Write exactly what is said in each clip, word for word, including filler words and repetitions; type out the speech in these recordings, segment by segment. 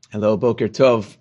Hello, Boker Tov.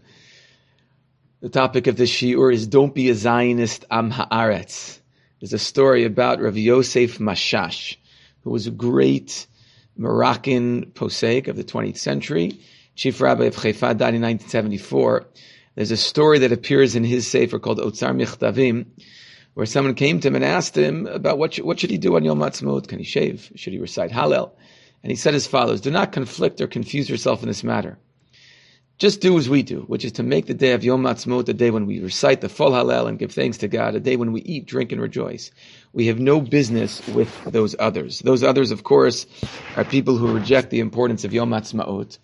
The topic of this shiur is Don't Be a Zionist Am Haaretz. There's a story about Rav Yosef Mashash, who was a great Moroccan posek of the twentieth century. Chief Rabbi of Haifa died in nineteen seventy-four. There's a story that appears in his sefer called Otzar Michtavim, where someone came to him and asked him about what should, what should he do on Yom Ha'atzmaut. Can he shave? Should he recite Hallel? And he said as follows: do not conflict or confuse yourself in this matter. Just do as we do, which is to make the day of Yom Ha'atzmaut a day when we recite the full Hallel and give thanks to God, a day when we eat, drink, and rejoice. We have no business with those others. Those others, of course, are people who reject the importance of Yom Ha'atzmaut.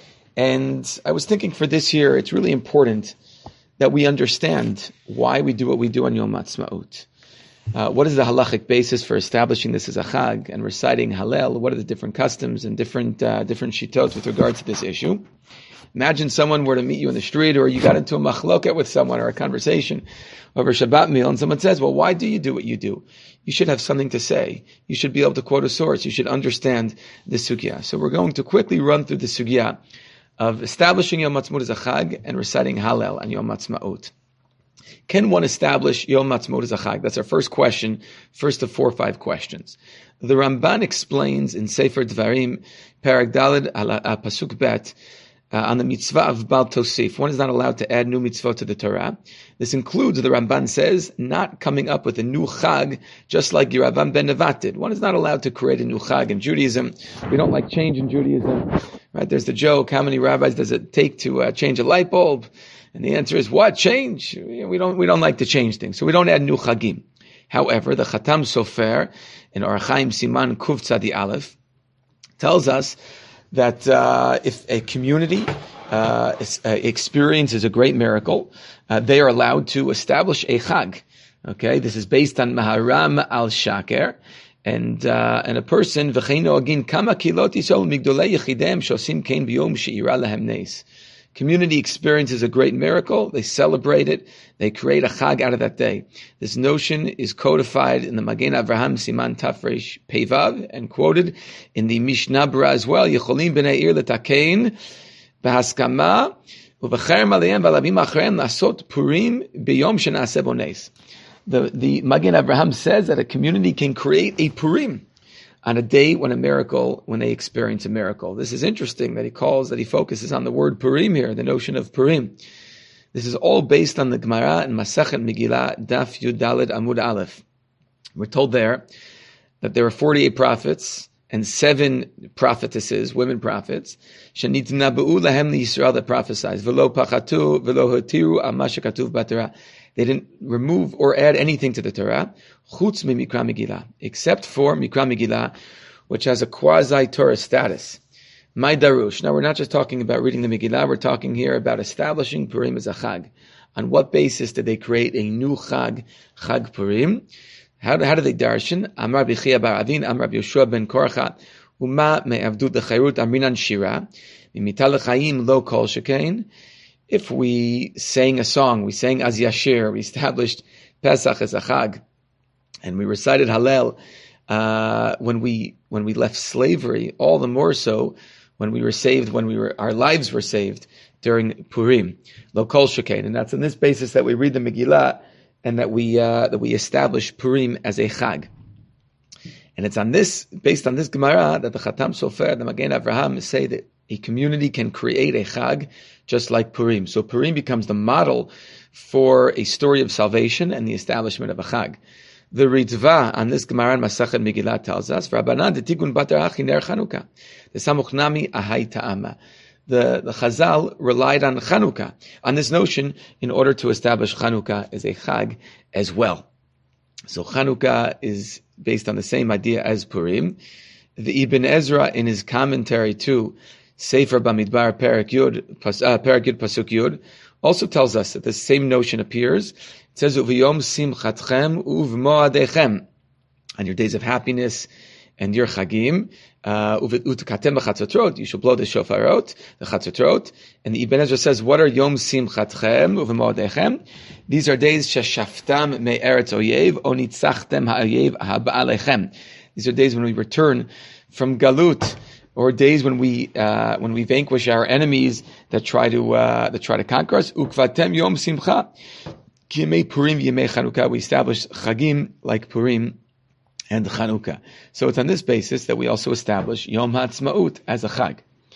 And I was thinking for this year, it's really important that we understand why we do what we do on Yom Ha'atzmaut. Uh, what is the halachic basis for establishing this as a chag and reciting Hallel? What are the different customs and different uh, different shitot with regard to this issue? Imagine someone were to meet you in the street, or you got into a machloket with someone or a conversation over a Shabbat meal, and someone says, well, why do you do what you do? You should have something to say. You should be able to quote a source. You should understand the sugya. So we're going to quickly run through the sugya of establishing Yom Ha'atzmaut as a chag and reciting Hallel on Yom Ha'atzmaut. Can one establish Yom Ha'atzmaut as a chag? That's our first question, first of four or five questions. The Ramban explains in Sefer Dvarim, Perek Daled, Pasuk Bet, Uh, on the mitzvah of Bal Tosif. One is not allowed to add new mitzvot to the Torah. This includes, the Ramban says, not coming up with a new chag, just like Yeravam ben Nevat did. One is not allowed to create a new chag in Judaism. We don't like change in Judaism. Right? There's the joke, how many rabbis does it take to uh, change a light bulb? And the answer is, what? Change? We don't, we don't like to change things. So we don't add new chagim. However, the Chatam Sofer in Orach Chaim Siman Kuv Tzadi Aleph tells us that uh, if a community uh, is, uh, experiences a great miracle, uh, they are allowed to establish a chag. Okay, this is based on Maharam al Shaker, and uh, and a person v'cheino agin kama kilot yisol migdolei yechidem shosim kein biyom she'ira lehem neis. Community experiences a great miracle, they celebrate it, they create a chag out of that day. This notion is codified in the Magen Avraham Siman Tafresh Pevav and quoted in the Mishnah Berurah as well. Yecholim b'nei ir letakein b'haskama u'v'cherem aleim v'alabim acharem lasot purim b'yom shenaseh bo nes. The the Magen Avraham says that a community can create a purim on a day when a miracle, when they experience a miracle. This is interesting that he calls, that he focuses on the word Purim here, the notion of Purim. This is all based on the Gemara in Masachet Megillah, Daf Yud Daled Amud Aleph. We're told there that there are forty-eight prophets and seven prophetesses, women prophets, Shenitnabu lahem liyisrael, that prophesies, Velo pachatu, velo hotiru, amma shekatuv b'Torah. They didn't remove or add anything to the Torah, chutz mi Mikra Megillah, except for Mikra Megillah, which has a quasi-Torah status. My darush. Now, we're not just talking about reading the Megillah, we're talking here about establishing Purim as a chag. On what basis did they create a new chag, Chag Purim? How, how did they darshan? Amar B'chia bar Avin, Amar Yoshua ben Korcha, Uma me'avdut l'chayrut amrinan shira, mimital l'chayim lo kol shekain. If we sang a song, we sang Az Yashir, we established Pesach as a chag, and we recited Hallel uh, when we when we left slavery, all the more so when we were saved, when we were our lives were saved during Purim, Lo Kol Shekain, and that's on this basis that we read the Megillah and that we uh, that we establish Purim as a chag. And it's on this, based on this Gemara, that the Chatam Sofer, the Magen Avraham, say that a community can create a chag just like Purim. So Purim becomes the model for a story of salvation and the establishment of a chag. The Ritva on this Gemara in Masachet Megillah tells us, Rabbanan detikun bater achi ner Chanukah, the samuchnami ahai ta'ama. The, the Chazal relied on Chanukah, on this notion, in order to establish Chanukah as a chag as well. So Chanukah is based on the same idea as Purim. The Ibn Ezra, in his commentary to Sefer Bamidbar Perek Yud, uh, Perek Yud Pasuk Yud, also tells us that the same notion appears. It says, Uv'yom simchatchem uv'moadechem, on your days of happiness and your chagim, uh, u'tekatem b'chatzotrot, you shall blow the shofarot, the chatzotrot. And the Ibn Ezra says, what are yom simchatchem uv'moadechem? These are days sheshaftam me'eretz oyev, o nitzachtem ha'oyev ha'ba'alechem. These are days when we return from Galut, or days when we uh, when we vanquish our enemies that try to uh, that try to conquer us. Ukvatem yom simcha, yemei Purim, yemei Chanukah. We establish chagim like Purim and Chanukah. So it's on this basis that we also establish Yom Ha'atzmaut as a chag.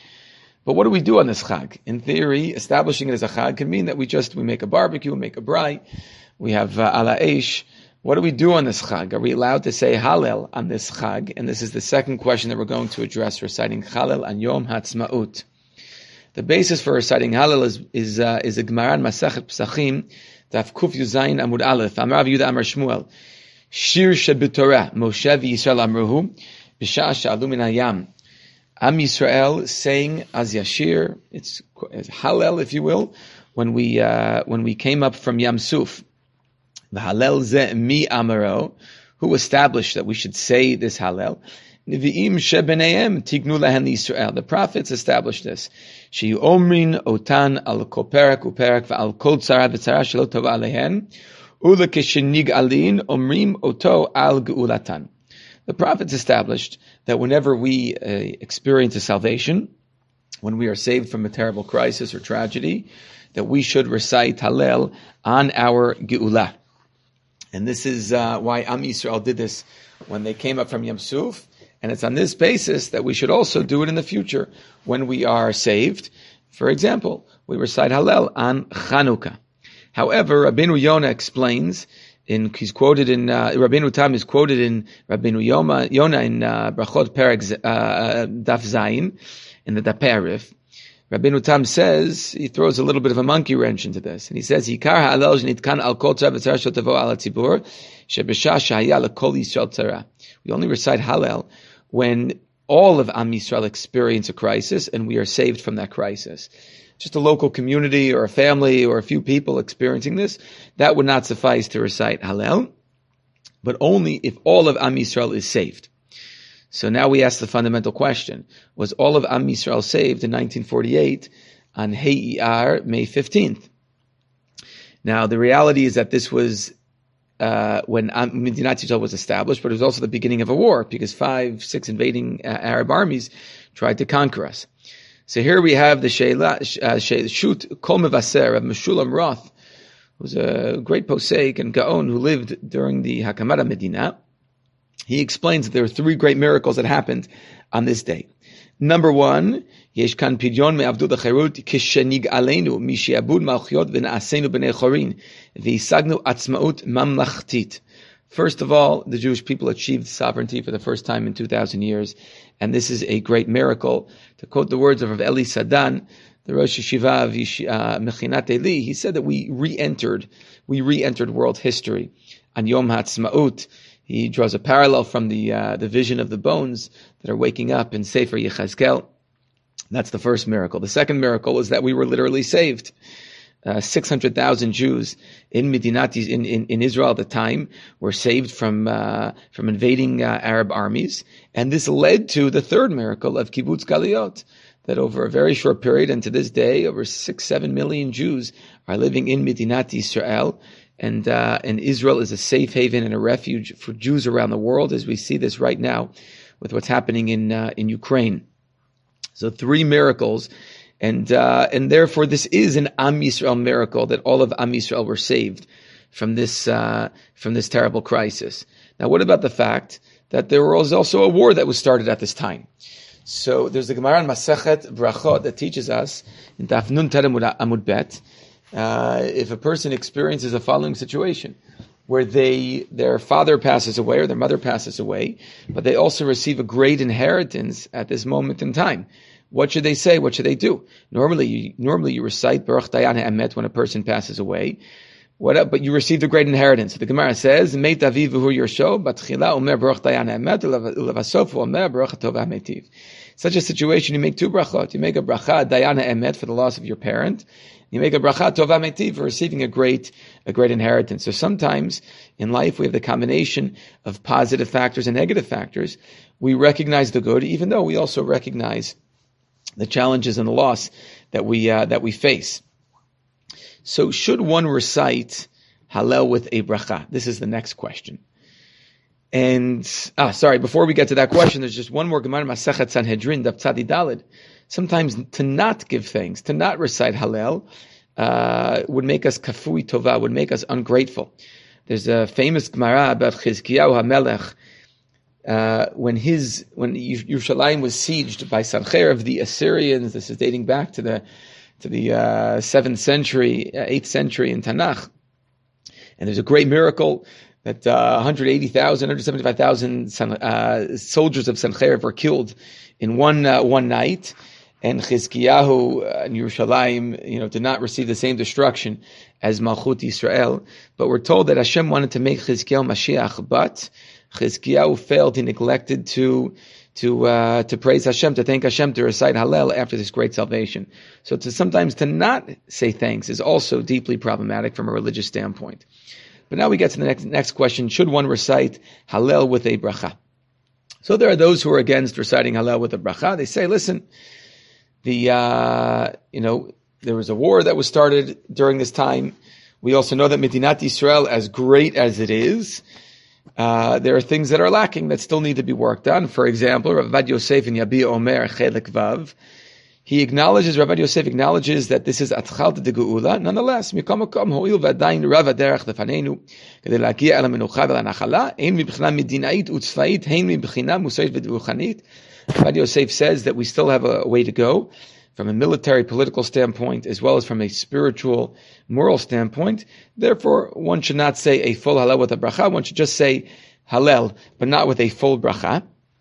But what do we do on this chag? In theory, establishing it as a chag can mean that we just we make a barbecue, we make a braai, we have uh, ala eish. What do we do on this chag? Are we allowed to say Hallel on this chag? And this is the second question that we're going to address, reciting Hallel on Yom Ha'atzmaut. The basis for reciting Hallel is is, uh, is a Gemara in Masachet Pesachim, Daf Kuf Yuzayin Amud Aleph. Amar Rav Yehuda Amar Shmuel, Shir Shebetorah, Moshe v'Yisrael Amruhu, B'sha'ah she'alu min hayam. Am Yisrael saying as Yashir, it's, it's Hallel, if you will, when we uh, when we came up from Yam Suf. The Hallel ze mi amaro, who established that we should say this Hallel? Nevi'im shebeneim tignu lahen Yisrael. The prophets established this. She omrin otan al kol perak uperak v'al kol tzara v'tzara shelo tova alehen ula keshenig alin omrim oto al geulatan. The prophets established that whenever we uh, experience a salvation, when we are saved from a terrible crisis or tragedy, that we should recite Hallel on our Geulah. And this is uh, why Am Yisrael did this when they came up from Yam Suf. And it's on this basis that we should also do it in the future when we are saved. For example, we recite Hallel on Chanukah. However, Rabbeinu Yonah explains, in, he's quoted in, uh, Rabbeinu Tam is quoted in Rabbeinu Yoma, Yonah in uh, Brachot Perek uh, Daf Zayin, in the Daperif. Rabbeinu Tam says, he throws a little bit of a monkey wrench into this, and he says, Yikar ha'alel shenitkan al kol tzara v'tzara shel tavo al hatzibur, sheb'shah shehaya l'kol Yisrael tzara. We only recite Hallel when all of Am Yisrael experience a crisis, and we are saved from that crisis. Just a local community or a family or a few people experiencing this, that would not suffice to recite Hallel, but only if all of Am Yisrael is saved. So now we ask the fundamental question, was all of Am Yisrael saved in nineteen forty-eight on Hei Iyar, May fifteenth? Now the reality is that this was uh, when Medinat Yisrael was established, but it was also the beginning of a war, because five, six invading uh, Arab armies tried to conquer us. So here we have the Sheila, uh, Shut Kol Mevaser of Meshulam Roth, who was a great posek and Gaon who lived during the Hakamara Medina. He explains that there are three great miracles that happened on this day. Number one, Yesh kan pidyon me'avdut ha'cherut kishenig aleinu mishiabud malchiot v'na'asenu b'nei chorin v'isagnu atzmaut mamlachtit. First of all, the Jewish people achieved sovereignty for the first time in two thousand years, and this is a great miracle. To quote the words of Rav Eli Sadan, the Rosh Yeshiva of uh, Mechinat Eli, he said that we re-entered, we re-entered world history on Yom Ha'atzmaut. He draws a parallel from the uh, the vision of the bones that are waking up in Sefer Yechezkel. That's the first miracle. The second miracle is that we were literally saved. Uh, six hundred thousand Jews in Medinat, in, in, in Israel at the time, were saved from uh, from invading uh, Arab armies, and this led to the third miracle of Kibbutz Galuyot, that over a very short period, and to this day, over six, seven million Jews are living in Medinat Yisrael, and uh, and Israel is a safe haven and a refuge for Jews around the world, as we see this right now with what's happening in uh, in Ukraine. So three miracles. And uh, and therefore, this is an Am Yisrael miracle that all of Am Yisrael were saved from this uh, from this terrible crisis. Now, what about the fact that there was also a war that was started at this time? So there's the Gemara in Masechet Brachot that teaches us in Daf Nun Tet Amud Bet, uh, if a person experiences a following situation where they their father passes away or their mother passes away, but they also receive a great inheritance at this moment in time. What should they say? What should they do? Normally, you, normally you recite Baruch Dayan Ha'emet when a person passes away. What? But you received a great inheritance. So the Gemara says, Meit Aviv v'hu Yersho, Batchila Omer Baruch Dayan Ha'emet, Ulevasof Omer Baruch Tov Ha'metiv. Such a situation, you make two brachot. You make a bracha Dayan Ha'emet for the loss of your parent. You make a bracha Tov Ha'metiv for receiving a great, a great inheritance. So sometimes in life we have the combination of positive factors and negative factors. We recognize the good, even though we also recognize the challenges and the loss that we uh, that we face. So, should one recite Hallel with a bracha? This is the next question. And, ah, sorry, before we get to that question, there's just one more Gemara, Masechet Sanhedrin, Daf Tzadi Daled. Sometimes to not give thanks, to not recite Hallel, uh, would make us kafui tova, would make us ungrateful. There's a famous Gemara about Chizkiyahu HaMelech, uh, when his, when Yerushalayim was sieged by Sancherib, the Assyrians. This is dating back to the, to the, uh, seventh century, uh, eighth century in Tanakh. And there's a great miracle that uh, one hundred eighty thousand, one hundred seventy-five thousand uh, soldiers of Sancherib were killed in one uh, one night, and Chizkiyahu and Yerushalayim, you know, did not receive the same destruction as Malchut Yisrael. But we're told that Hashem wanted to make Chizkiyahu Mashiach, but Chizkiyahu failed. He neglected to to uh, to praise Hashem, to thank Hashem, to recite Hallel after this great salvation. So to sometimes to not say thanks is also deeply problematic from a religious standpoint. But now we get to the next next question: should one recite Hallel with a bracha? So there are those who are against reciting Hallel with a bracha. They say, listen, the uh, you know there was a war that was started during this time. We also know that Medinat Yisrael, as great as it is, uh, there are things that are lacking that still need to be worked on. For example, Rav Avad Yosef in Yabi Omer Chelek Vav, he acknowledges, Rav Avad Yosef acknowledges that this is Atchalta de Geula. Nonetheless, Mikom Mikom Hoil Vadayin Rav Aderech Lefanenu Kedei Lagia El Menucha VeLaNachala Ein Mibchina Medinait Utzvait Hein Mibchina Musayit VeDruchanit. Rav Avad Yosef says that we still have a way to go from a military, political standpoint, as well as from a spiritual, moral standpoint. Therefore, one should not say a full Hallel with a bracha. One should just say Hallel, but not with a full bracha.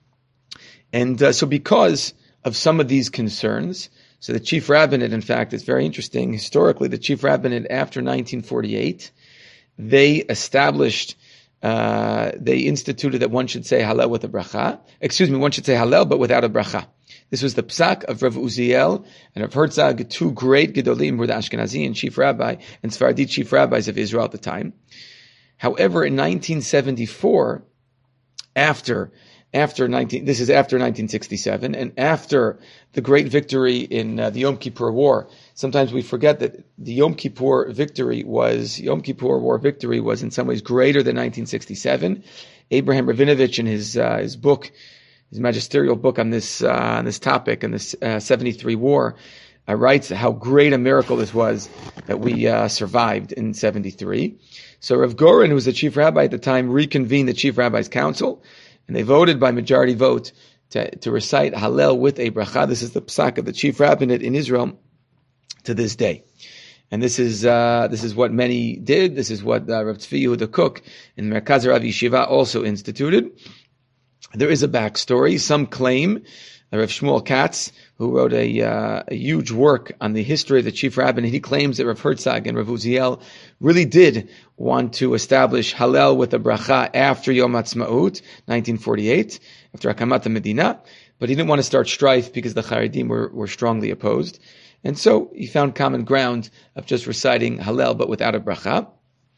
And uh, so because of some of these concerns, so the chief rabbinate, in fact, it's very interesting. Historically, the chief rabbinate after nineteen forty-eight, they established, uh, they instituted that one should say Hallel with a bracha. Excuse me, one should say Hallel, but without a bracha. This was the psak of Rav Uziel and Rav Herzog, two great Gedolim, were the Ashkenazi and chief rabbi and Sephardi chief rabbis of Israel at the time. However, in nineteen seventy-four, after After nineteen, this is after nineteen sixty-seven, and after the great victory in uh, the Yom Kippur War. Sometimes we forget that the Yom Kippur victory was Yom Kippur War victory was in some ways greater than nineteen sixty-seven. Abraham Rabinovich, in his uh, his book, his magisterial book on this uh, on this topic, on this uh, seventy-three war, uh, writes how great a miracle this was that we uh, survived in seventy-three. So Rav Goren, who was the chief rabbi at the time, reconvened the chief rabbi's council. And they voted by majority vote to, to recite Hallel with a bracha. This is the psak of the chief rabbinate in Israel to this day. And this is uh, this is what many did. This is what uh, Rav Tzvi Yehuda Kook in Merkaz Rav Yeshiva also instituted. There is a backstory. Some claim uh, Rav Shmuel Katz, who wrote a, uh, a huge work on the history of the chief rabbinate, he claims that Rav Herzog and Rav Uziel really did want to establish Hallel with a bracha after Yom Ha'atzmaut, nineteen forty-eight, after Hakamat Medina, but he didn't want to start strife because the Charedim were, were strongly opposed. And so he found common ground of just reciting Hallel but without a bracha.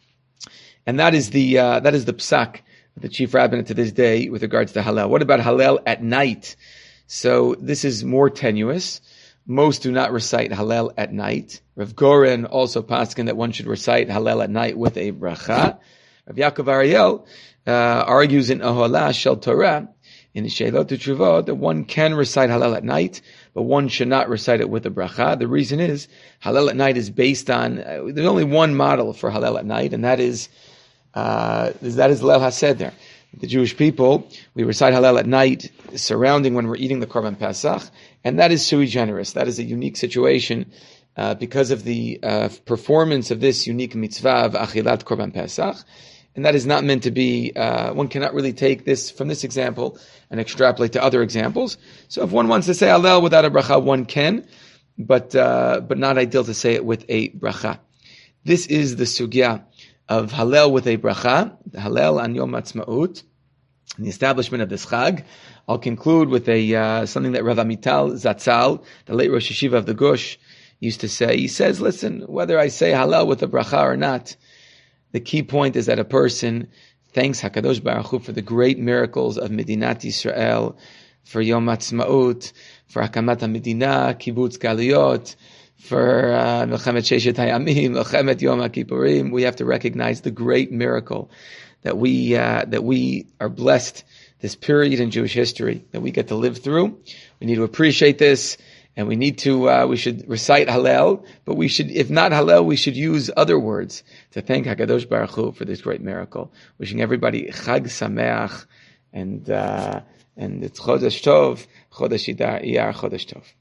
And that is the uh, that is the psak of the chief rabbinate to this day with regards to Hallel. What about Hallel at night? So this is more tenuous. Most do not recite Hallel at night. Rav Goren also paskin that one should recite Hallel at night with a bracha. Rav Yaakov Ariel uh, argues in Aholah Shel Torah, in Sheilot Teshuvot, that one can recite Hallel at night, but one should not recite it with a bracha. The reason is, Hallel at night is based on, uh, there's only one model for Hallel at night, and that is, uh, that is Leil HaSeder. The Jewish people, we recite Hallel at night, surrounding when we're eating the Korban Pesach, and that is sui generis. That is a unique situation uh, because of the uh, performance of this unique mitzvah of Achilat Korban Pesach, and that is not meant to be. Uh, one cannot really take this from this example and extrapolate to other examples. So, if one wants to say Hallel without a bracha, one can, but uh, but not ideal to say it with a bracha. This is the sugya of Hallel with a bracha, the Hallel on Yom Ha'atzmaut, and the establishment of this chag. I'll conclude with a uh, something that Rav Amital Zatzal, the late Rosh Yeshiva of the Gush, used to say. He says, listen, whether I say Hallel with a bracha or not, the key point is that a person thanks HaKadosh Baruch Hu for the great miracles of Medinat Yisrael, for Yom Ha'atzmaut, for Hakamat HaMedina, Kibbutz Galuyot, for uh, Melchemet Sheshet Hayamim, Melchemet Yom HaKippurim. We have to recognize the great miracle that we uh, that we are blessed this period in Jewish history that we get to live through. We need to appreciate this, and we need to uh, we should recite Hallel, but we should, if not Hallel, we should use other words to thank Hakadosh Baruch Hu for this great miracle. Wishing everybody Chag Sameach, and uh, and it's Chodesh Tov, Chodesh Iyar, Chodesh Tov.